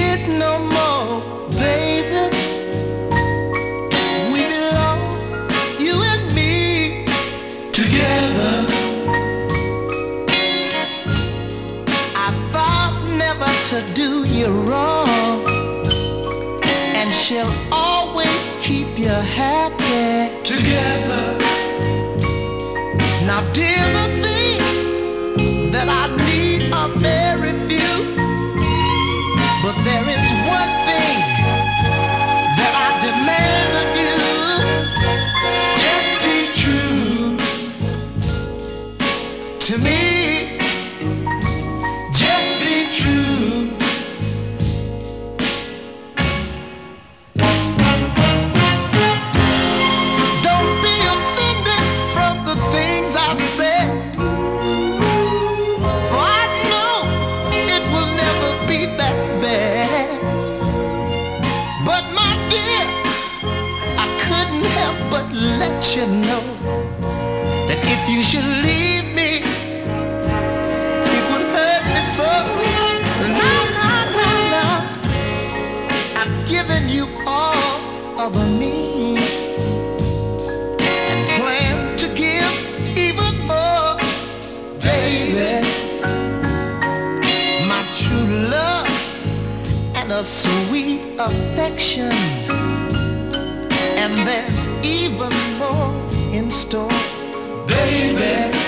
kids no more, baby. We belong, you and me, together. I vowed never to do you wrong, and she'll always keep you happy, together. Now dear, the things that I need are very few, but there is one thing that I demand of you. Just be true To me, just be true. don't be offended from the things I've said, for I know it will never be that bad. But my dear, I couldn't help but let you know that if you should leave me, it would hurt me so. No, no, no, no. I've given you all of me and plan to give even more, baby. My true love and a sweet affection, and there's even more in store, Baby,